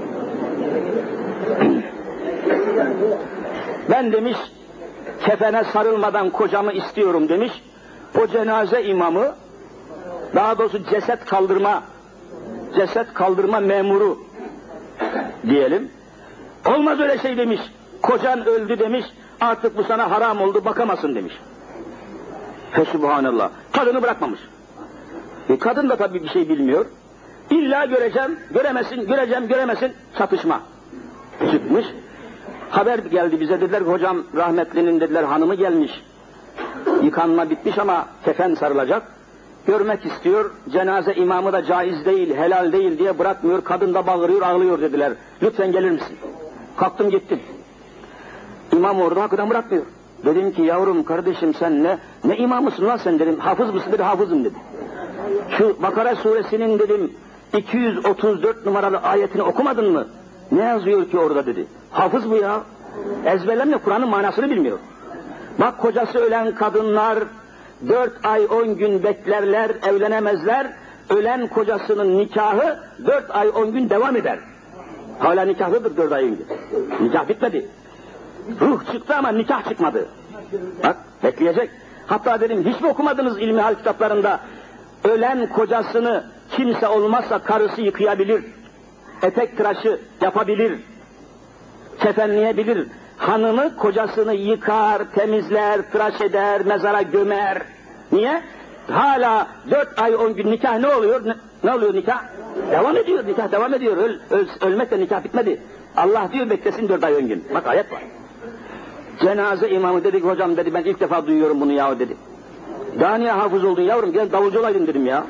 Ben demiş, kefene sarılmadan kocamı istiyorum demiş. O cenaze imamı, daha doğrusu ceset kaldırma, ceset kaldırma memuru diyelim. Olmaz öyle şey demiş. Kocan öldü demiş, artık bu sana haram oldu, bakamasın demiş. Fesubhanallah. Kadını bırakmamış. E kadın da tabii bir şey bilmiyor. İlla göreceğim, göremesin, göreceğim, göremesin, çatışma çıkmış. Haber geldi bize, dediler ki hocam rahmetlinin dediler hanımı gelmiş. Yıkanma bitmiş ama kefen sarılacak. Görmek istiyor, cenaze imamı da caiz değil, helal değil diye bırakmıyor, kadın da bağırıyor, ağlıyor dediler. Lütfen gelir misin? Kalktım gittim. İmam orada hakikaten bırakmıyor. Dedim ki yavrum kardeşim sen ne ne imamısın lan sen dedim. Hafız mısın dedi, hafızım dedi. Şu Bakara suresinin dedim iki yüz otuz dört numaralı ayetini okumadın mı? Ne yazıyor ki orada dedi. Hafız bu ya. Ezberlemle Kur'an'ın manasını bilmiyor. Bak kocası ölen kadınlar dört ay on gün beklerler, evlenemezler. Ölen kocasının nikahı dört ay on gün devam eder. Hala nikahlıdır dört ay on gün. Nikah bitmedi. Ruh çıktı ama nikah çıkmadı. Bak bekleyecek. Hatta dedim hiç mi okumadınız ilmihal kitaplarında? Ölen kocasını kimse olmazsa karısı yıkayabilir. Etek tıraşı yapabilir. Kefenleyebilir. Hanımı kocasını yıkar, temizler, tıraş eder, mezara gömer. Niye? Hala dört ay on gün nikah ne oluyor? Ne, ne oluyor nikah? Devam ediyor, nikah devam ediyor. Öl, öl, ölmekle nikah bitmedi. Allah diyor beklesin dört ay on gün. Bak ayet var. Cenaze imamı dedi ki hocam dedi ben ilk defa duyuyorum bunu yahu dedi. Daha niye hafız oldun yavrum? Gel davulcu olaydın dedim ya.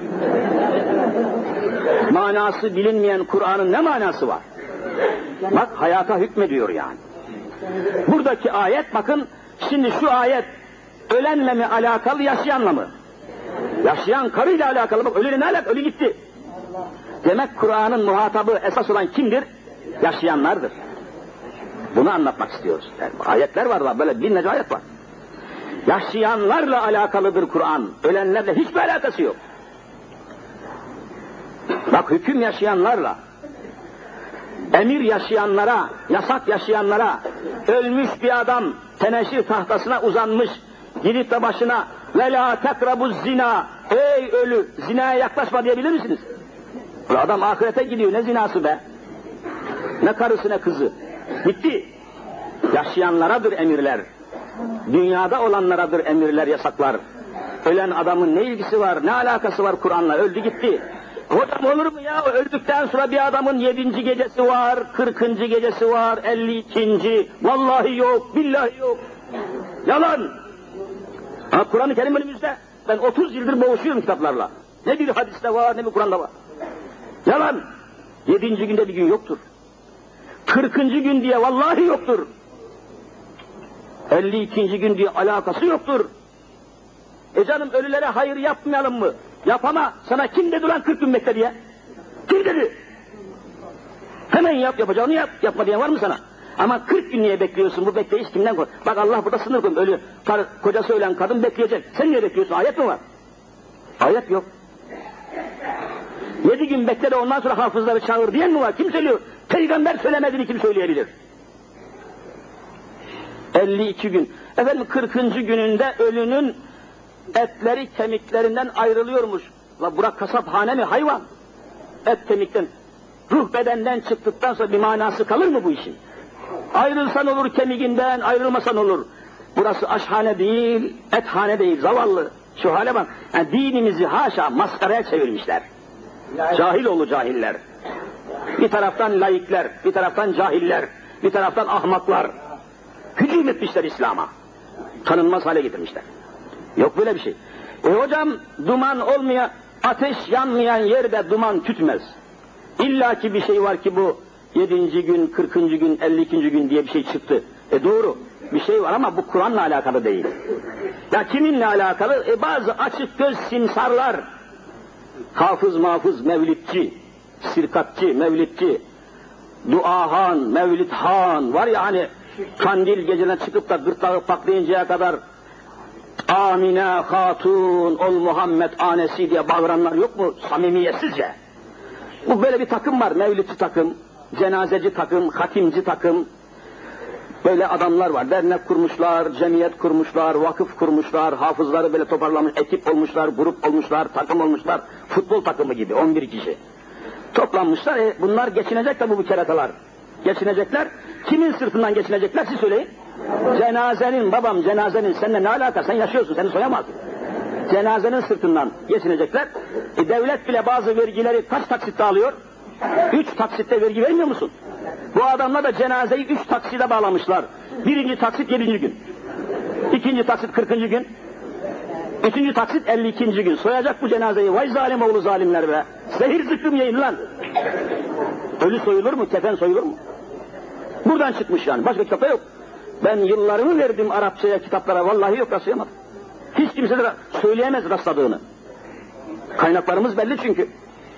Manası bilinmeyen Kur'an'ın ne manası var? Bak hayata hükmediyor yani. Buradaki ayet bakın, şimdi şu ayet ölenle mi alakalı, yaşayanla mı? Yaşayan karıyla alakalı, bak ölü ne alakalı, ölü gitti. Demek Kur'an'ın muhatabı esas olan kimdir? Yaşayanlardır. Bunu anlatmak istiyoruz. Yani ayetler var, böyle binlerce ayet var. Yaşayanlarla alakalıdır Kur'an, ölenlerle hiçbir alakası yok. Bak hüküm yaşayanlarla, emir yaşayanlara, yasak yaşayanlara, ölmüş bir adam teneşir tahtasına uzanmış, gidip de başına ve la tekrabuz zina, ey ölü zinaya yaklaşma diyebilir misiniz? Bu adam ahirete gidiyor, ne zinası be? Ne karısı ne kızı. Bitti. Yaşayanlaradır emirler. Dünyada olanlaradır emirler, yasaklar. Ölen adamın ne ilgisi var, ne alakası var Kur'an'la? Öldü gitti. Hocam olur mu ya? Öldükten sonra bir adamın yedinci gecesi var, kırkıncı gecesi var, elli ikinci. Vallahi yok, billahi yok. Yalan. Ha, Kur'an-ı Kerim önümüzde. Ben otuz yıldır boğuşuyorum kitaplarla. Ne bir hadiste var, ne bir Kur'an'da var. Yalan. Yedinci günde bir gün yoktur. Kırkıncı gün diye vallahi yoktur. elli ikinci gün diye alakası yoktur. E canım, ölülere hayır yapmayalım mı? Yapama. Sana kim dedi lan kırk gün bekle diye? Kim dedi? Hemen yap, yapacağını yap. Yapma diyen var mı sana? Ama kırk gün niye bekliyorsun? Bu bekleyiş kimden koy? Bak Allah burada sınır koymuş. Ölü, kar, kocası ölen kadın bekleyecek. Sen niye bekliyorsun? Ayet mi var? Ayet yok. Yedi gün bekle de ondan sonra hafızları çağır diyen mi var? Kim söylüyor? Peygamber söylemediğini kim söyleyebilir? elli iki gün. Efendim kırkıncı gününde ölünün etleri kemiklerinden ayrılıyormuş. La Burak kasaphane mi? Hayvan. Et kemikten. Ruh bedenden çıktıktan sonra bir manası kalır mı bu işin? Ayrılsan olur kemiğinden, ayrılmasan olur. Burası aşhane değil, ethane değil, zavallı. Şu hale bak. Yani dinimizi haşa maskaraya çevirmişler. Cahil oğlu cahiller. Bir taraftan laikler, bir taraftan cahiller, bir taraftan ahmaklar. Hücum etmişler İslam'a. Tanınmaz hale getirmişler. Yok böyle bir şey. E hocam, duman olmayan, ateş yanmayan yerde duman tütmez. İlla ki bir şey var ki bu yedinci gün, kırkıncı gün, elli ikinci gün diye bir şey çıktı. E doğru, bir şey var ama bu Kur'an'la alakalı değil. Ya kiminle alakalı? E bazı açık göz simsarlar, hafız mafız, mevlidçi, sirkatçı, mevlidçi, duahan, mevlidhan var ya hani, kandil gecene çıkıp da gırtlağı patlayıncaya kadar Amine Hatun ol Muhammed anesi diye bağıranlar yok mu samimiyetsizce? Bu böyle bir takım var, mevlidçi takım, cenazeci takım, hatimci takım. Böyle adamlar var, dernek kurmuşlar, cemiyet kurmuşlar, vakıf kurmuşlar, hafızları böyle toparlamış, ekip olmuşlar, grup olmuşlar, takım olmuşlar, futbol takımı gibi on bir kişi. Toplanmışlar, e, bunlar geçinecek tabi bu keratalar. Geçinecekler, kimin sırtından geçinecekler siz söyleyin. Cenazenin, babam cenazenin, seninle ne alaka, sen yaşıyorsun, seni soyamaz. Cenazenin sırtından geçinecekler. E, devlet bile bazı vergileri kaç taksitte alıyor? Üç taksitte vergi vermiyor musun? Bu adamlar da cenazeyi üç takside bağlamışlar. Birinci taksit yedinci gün. İkinci taksit kırkıncı gün. Üçüncü taksit elli ikinci gün. Soyacak bu cenazeyi. Vay zalim oğlu zalimler be. Zehir zıkkım yiyin lan. Ölü soyulur mu? Kefen soyulur mu? Buradan çıkmış yani. Başka kitapta yok. Ben yıllarımı verdim Arapçaya, kitaplara. Vallahi yok, rastlayamadım. Hiç kimse de söyleyemez rastladığını. Kaynaklarımız belli çünkü.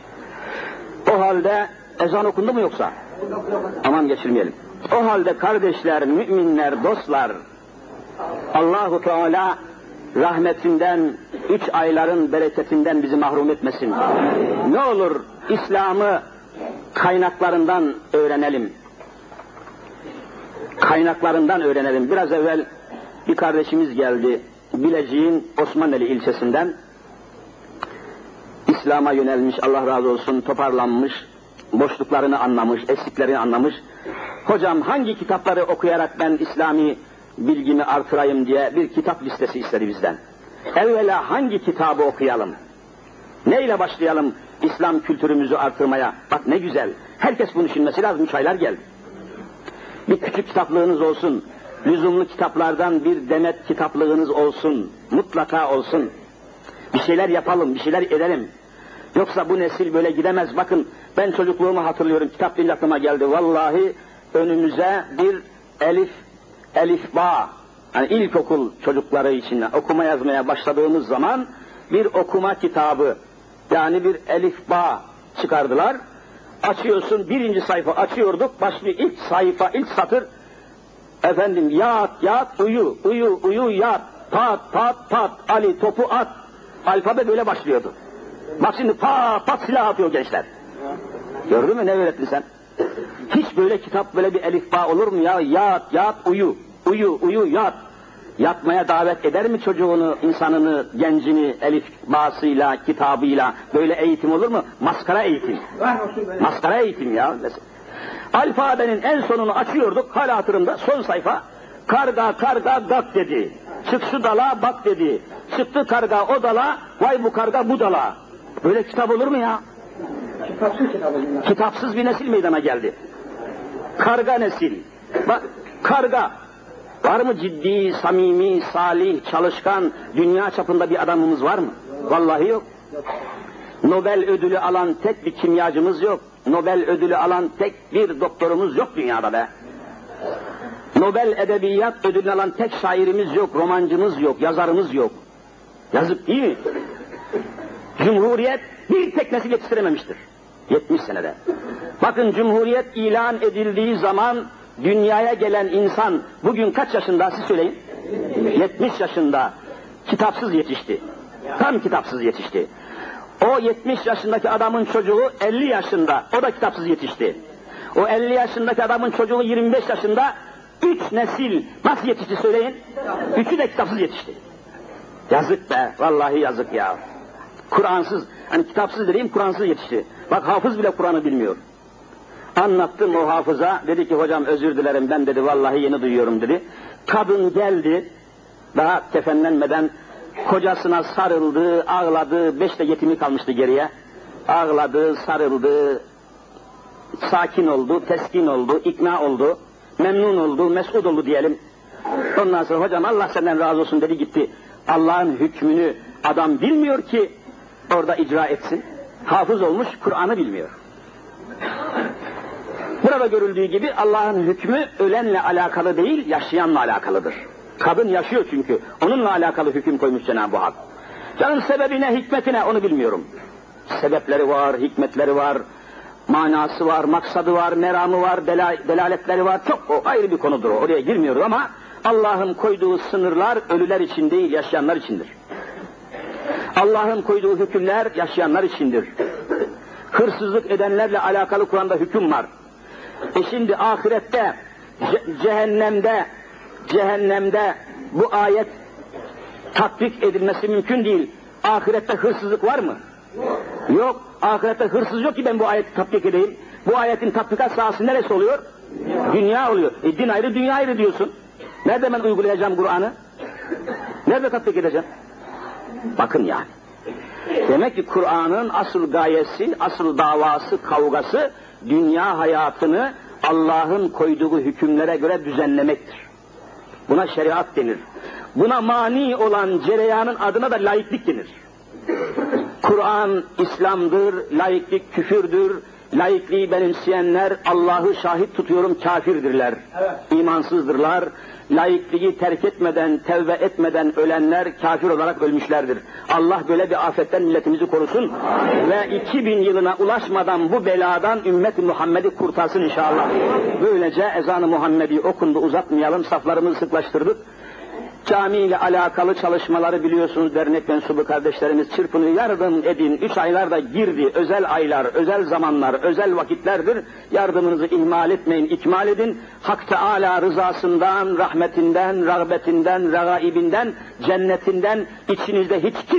O halde ezan okundu mu yoksa? Aman geçirmeyelim. O halde kardeşler, müminler, dostlar, Allahu Teala rahmetinden, üç ayların bereketinden bizi mahrum etmesin. Ne olur İslam'ı kaynaklarından öğrenelim. Kaynaklarından öğrenelim. Biraz evvel bir kardeşimiz geldi. Bilecik'in Osmaneli ilçesinden. İslam'a yönelmiş, Allah razı olsun, toparlanmış, boşluklarını anlamış, eksiklerini anlamış. Hocam hangi kitapları okuyarak ben İslami bilgimi artırayım diye bir kitap listesi istedi bizden. Evvela hangi kitabı okuyalım? Neyle başlayalım İslam kültürümüzü artırmaya? Bak ne güzel. Herkes bunu düşünmesi lazım. Üç aylar geldi. Bir küçük kitaplığınız olsun. Lüzumlu kitaplardan bir demet kitaplığınız olsun. Mutlaka olsun. Bir şeyler yapalım, bir şeyler edelim. Yoksa bu nesil böyle gidemez. Bakın ben çocukluğumu hatırlıyorum. Kitap deyince aklıma geldi. Vallahi önümüze bir elif, elifba, yani ilkokul çocukları için okuma yazmaya başladığımız zaman bir okuma kitabı, yani bir elifba çıkardılar. Açıyorsun, birinci sayfa açıyorduk, başlıyor ilk sayfa, ilk satır, efendim yat, yat, uyu, uyu, uyu, yat, pat, pat, pat, Ali topu at, alfabe böyle başlıyordu. Bak şimdi pat, pat silah atıyor gençler. Gördün mü ne öğrettin sen? Hiç böyle kitap, böyle bir elifba olur mu ya? Yat, yat, uyu, uyu, uyu, yat. Yatmaya davet eder mi çocuğunu, insanını, gencini elifbasıyla, kitabıyla? Böyle eğitim olur mu? Maskara eğitim. Maskara eğitim ya. Alfabenin en sonunu açıyorduk, hala hatırımda, son sayfa. Karga, karga, gak dedi. Çık şu dala, bak dedi. Çıktı karga o dala, vay bu karga bu dala. Böyle kitap olur mu ya? Kitapsız kitap olur. Kitapsız bir nesil meydana geldi. Karga nesil. Bak, karga. Var mı ciddi, samimi, salih, çalışkan, dünya çapında bir adamımız var mı? Vallahi yok. Nobel ödülü alan tek bir kimyacımız yok. Nobel ödülü alan tek bir doktorumuz yok dünyada be. Nobel edebiyat ödülünü alan tek şairimiz yok, romancımız yok, yazarımız yok. Yazık değil mi? Cumhuriyet bir tek nesil yetiştirememiştir. yetmiş senede. Bakın Cumhuriyet ilan edildiği zaman dünyaya gelen insan bugün kaç yaşında siz söyleyin? yetmiş yaşında kitapsız yetişti. Tam kitapsız yetişti. O yetmiş yaşındaki adamın çocuğu elli yaşında, o da kitapsız yetişti. O elli yaşındaki adamın çocuğu yirmi beş yaşında, üç nesil nasıl yetişti söyleyin? Üçü de kitapsız yetişti. Yazık be, vallahi yazık ya. Kur'ansız, hani kitapsız dediğim Kur'ansız yetişti. Bak hafız bile Kur'an'ı bilmiyor. Anlattım o hafıza, dedi ki hocam özür dilerim ben dedi vallahi yeni duyuyorum dedi. Kadın geldi, daha kefenlenmeden kocasına sarıldı, ağladı, beş de yetimi kalmıştı geriye. Ağladı, sarıldı, sakin oldu, teskin oldu, ikna oldu, memnun oldu, mesut oldu diyelim. Ondan sonra hocam Allah senden razı olsun dedi gitti. Allah'ın hükmünü adam bilmiyor ki orada icra etsin. Hafız olmuş, Kur'an'ı bilmiyor. Burada görüldüğü gibi Allah'ın hükmü ölenle alakalı değil, yaşayanla alakalıdır. Kadın yaşıyor çünkü. Onunla alakalı hüküm koymuş Cenab-ı Hak. Canım sebebi ne, hikmeti ne onu bilmiyorum. Sebepleri var, hikmetleri var, manası var, maksadı var, meramı var, dela, delaletleri var. Çok o ayrı bir konudur o. Oraya girmiyoruz ama Allah'ın koyduğu sınırlar ölüler için değil, yaşayanlar içindir. Allah'ın koyduğu hükümler yaşayanlar içindir. Hırsızlık edenlerle alakalı Kur'an'da hüküm var. E şimdi ahirette, ce- cehennemde, cehennemde bu ayet tatbik edilmesi mümkün değil. Ahirette hırsızlık var mı? Yok. Yok. Ahirette hırsız yok ki ben bu ayeti tatbik edeyim. Bu ayetin tatbikat sahası neresi oluyor? Dünya, dünya oluyor. E din ayrı, dünya ayrı diyorsun. Nerede ben uygulayacağım Kur'an'ı? Nerede tatbik edeceğim? Bakın yani. Demek ki Kur'an'ın asıl gayesi, asıl davası, kavgası dünya hayatını Allah'ın koyduğu hükümlere göre düzenlemektir. Buna şeriat denir. Buna mani olan cereyanın adına da laiklik denir. Kur'an İslam'dır, laiklik küfürdür. Laikliği benimseyenler Allah'ı şahit tutuyorum kafirdirler. Evet. İmansızdırlar. Laikliği terk etmeden, tevbe etmeden ölenler kafir olarak ölmüşlerdir. Allah böyle bir afetten milletimizi korusun. Amin. Ve iki bin yılına ulaşmadan bu beladan ümmet-i Muhammed'i kurtarsın inşallah. Böylece ezan-ı Muhammedi okundu, uzatmayalım, saflarımızı sıklaştırdık. Cami ile alakalı çalışmaları biliyorsunuz dernek mensubu kardeşlerimiz çırpınıyor, yardım edin. Üç aylar da girdi, özel aylar, özel zamanlar, özel vakitlerdir. Yardımınızı ihmal etmeyin, ikmal edin. Hak Teâlâ rızasından, rahmetinden, rağbetinden, ragaibinden, cennetinden içinizde hiç